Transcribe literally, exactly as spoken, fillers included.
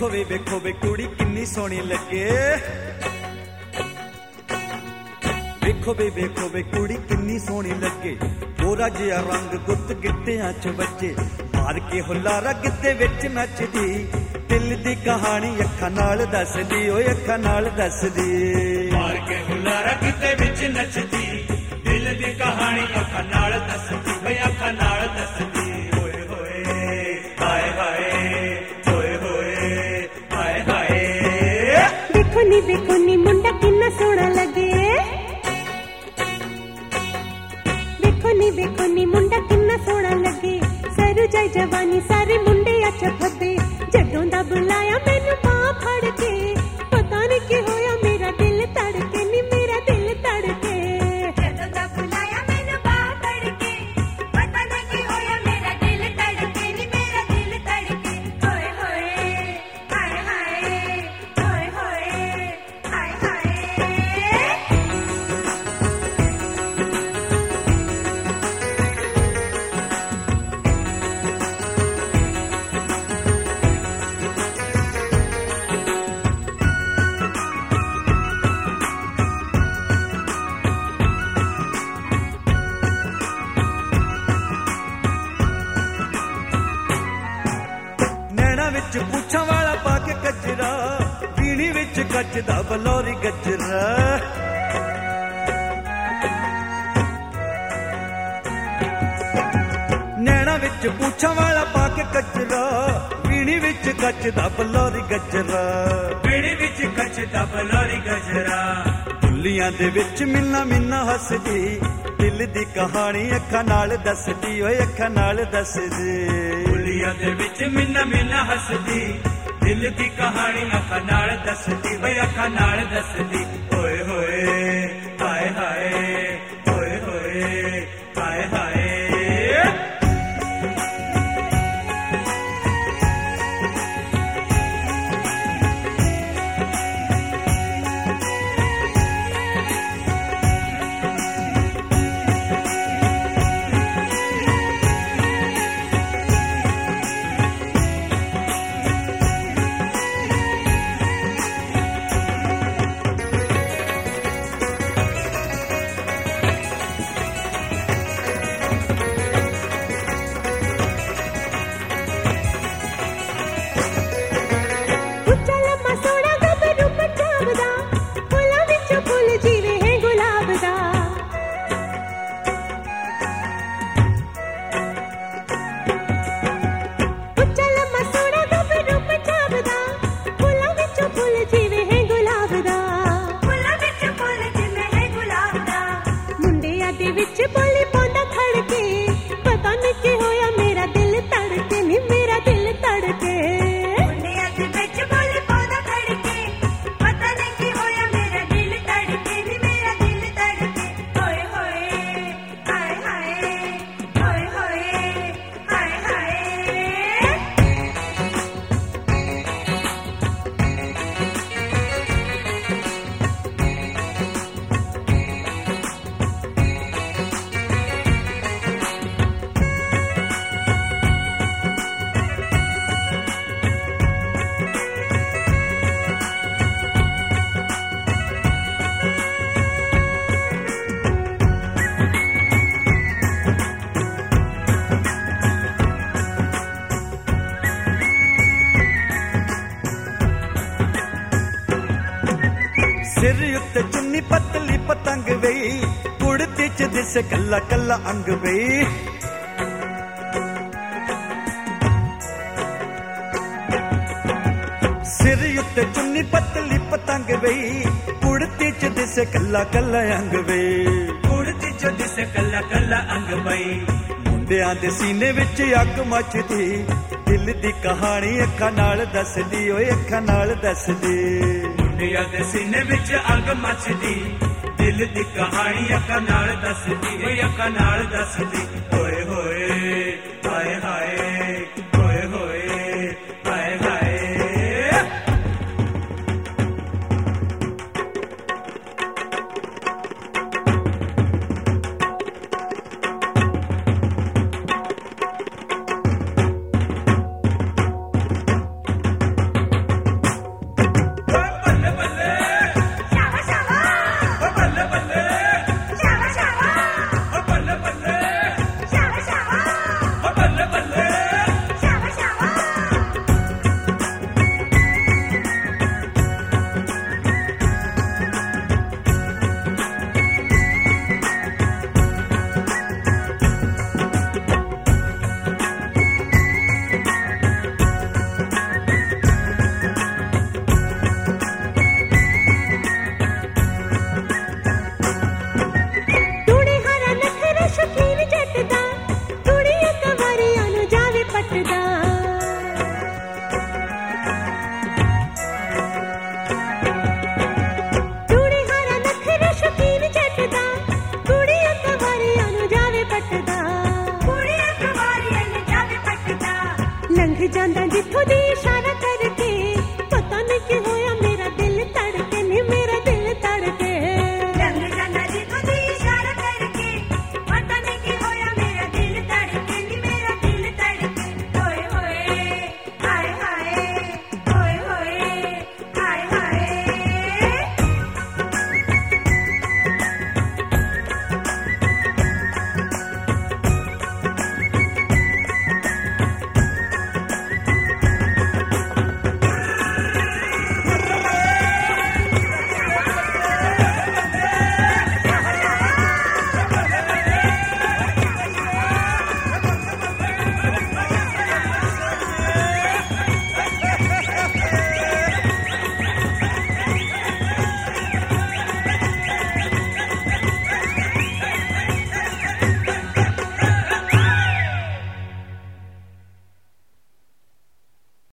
ਵੇਖੋ ਵੇ ਵੇਖੋ ਵੇ ਕੁੜੀ ਕਿੰਨੀ ਸੋਹਣੀ ਲੱਗੇ ਵੇਖੋ ਵੇ ਵੇਖੋ ਵੇ ਕੁੜੀ ਕਿੰਨੀ ਸੋਹਣੀ ਲੱਗੇ ਗੋਰਾ ਜਿਹਾ ਰੰਗ ਗੁੱਤ ਗਿੱਟਿਆਂ ਚ ਵੱਜੇ ਮਾਰ ਕੇ ਹੁਲਾਰਾ ਗਿੱਧੇ ਵਿੱਚ ਨੱਚਦੀ ਦਿਲ ਦੀ ਕਹਾਣੀ ਅੱਖਾਂ ਨਾਲ ਦੱਸਦੀ ਓਏ ਅੱਖਾਂ ਨਾਲ ਦੱਸਦੀ ਮਾਰ ਕੇ ਹੁਲਾਰਾ ਗਿੱਧੇ ਵਿੱਚ ਨੱਚਦੀ ਦਿਲ ਦੀ ਕਹਾਣੀ ਅੱਖਾਂ ਨਾਲ ਦੱਸਦੀ ਓਏ ਅੱਖਾਂ ਨਾਲ ਦੱਸਦੀ ਓਏ ਹੋਏ ਹਾਏ ਹਾਏ ਓਏ ਹੋਏ ਹਾਏ ਹਾਏ ਦੇਖੋ ਨੀ ਦੇਖੋ ਨੀ ਮੁੰਡਾ ਕਿੰਨਾ ਸੋਹਣਾ ਲੱਗੇ ਵੇਖੋ ਨੀ ਵੇਖੋ ਨੀ ਮੁੰਡਾ ਕਿੰਨਾ ਸੋਹਣਾ ਲੱਗੇ ਸਰੂ ਜਾਈ ਜਵਾਨੀ ਸਾਰੇ ਮੁੰਡੇ ਅੱਛਾ ਫੱਬੇ ਜਦੋਂ ਦਾ ਬੁਲਾਇਆ ਮੈਨੂੰ ਬਾਹ ਫੜ ਕੇ ਪਤਾ ਨਹੀਂ ਕੀ ਹੋਇਆ ਮੇਰਾ ਦਿਲ ਧੜਕੇ ਨੀ ਮੇਰਾ ਦਿਲ ਧੜਕੇ ਜਦੋਂ ਦਾ ਬੁਲਾਇਆ ਮੈਨੂੰ ਬਾਹ ਫੜ ਕੇ ਪਤਾ ਨਹੀਂ ਕੀ ਹੋਇਆ ਮੇਰਾ ਦਿਲ ਧੜਕੇ ਨੀ ਮੇਰਾ ਦਿਲ ਧੜਕੇ ਓਏ ਹੋਏ ਹਾਏ ਹਾਏ ਓਏ ਹੋਏ ਹਾਏ ਹਾਏ ਵਿੱਚ ਪੁੱਛਾਂ ਵਾਲਾ ਪਾ ਕੇ ਕੱਜਰਾ ਪੀਣੀ ਵਿੱਚ ਕੱਚਦਾ ਬਲੌਰੀ ਗੱਜਰਾ ਨੈਣਾ ਵਿੱਚ ਪੁੱਛਾਂ ਵਾਲਾ ਪਾ ਕੇ ਕੱਜਰਾ ਪੀਣੀ ਵਿੱਚ ਕੱਚਦਾ ਬਲੌਰੀ ਗੱਜਰਾ ਪੀਣੀ ਵਿੱਚ ਕੱਚਦਾ ਬਲੌਰੀ ਗੱਜਰਾ ਦੁੱਲੀਆਂ ਦੇ ਵਿੱਚ ਮਿੰਨਾ ਮਿੰਨਾ ਹੱਸਦੀ ਦਿਲ ਦੀ ਕਹਾਣੀ ਅੱਖਾਂ ਨਾਲ ਦੱਸਦੀ ਓਏ ਅੱਖਾਂ ਨਾਲ ਦੱਸਦੀ ਦੁੱਲੀਆਂ ਦੇ ਵਿੱਚ ਮਿੰਨਾ ਮਿੰਨਾ ਹੱਸਦੀ ਦਿਲ ਦੀ ਕਹਾਣੀ ਅੱਖਾਂ ਨਾਲ ਦੱਸਦੀ ਓਏ ਅੱਖਾਂ ਨਾਲ ਦੱਸਦੀ ਓਏ ਹੋਏ ਹਾਏ ਹਾਏ ਓਏ ਹੋਏ ਹਾਏ ਹਾਏ ਸਿਰ ਉੱਤੇ ਚੁੰਨੀ ਪਤਲੀ ਪਤੰਗ ਵੇਈ ਕੁੜਤੀ ਚ ਦਿਸੇ ਕੱਲਾ ਕੱਲਾ ਅੰਗ ਵੇਈ ਸਿਰ ਉੱਤੇ ਚੁੰਨੀ ਪਤਲੀ ਪਤੰਗ ਵੇਈ ਕੁੜਤੀ ਚ ਦਿਸੇ ਕੱਲਾ ਕੱਲਾ ਅੰਗ ਵੇਈ ਕੁੜਤੀ ਚ ਦਿਸੇ ਕੱਲਾ ਕੱਲਾ ਅੰਗ ਵੇਈ ਮੁੰਡਿਆਂ ਦੇ ਸੀਨੇ ਵਿੱਚ ਅੱਗ ਮੱਚਦੀ ਦਿਲ ਦੀ ਕਹਾਣੀ ਅੱਖਾਂ ਨਾਲ ਦੱਸਦੀ ਓਏ ਅੱਖਾਂ ਨਾਲ ਦੱਸਦੀ ਮੁੰਡਿਆਂ ਦੇ ਸੀਨੇ ਵਿੱਚ ਅੱਗ ਮੱਚਦੀ ਦਿਲ ਦੀ ਕਹਾਣੀ ਅੱਖਾਂ ਨਾਲ ਦੱਸਦੀ ਓਏ ਅੱਖਾਂ ਨਾਲ ਦੱਸਦੀ ਓਏ ਹੋਏ ਹਾਏ ਹਾਏ ਓਏ ਹੋਏ ਹਾਏ ਹਾਏ ਜਾਂਦਾ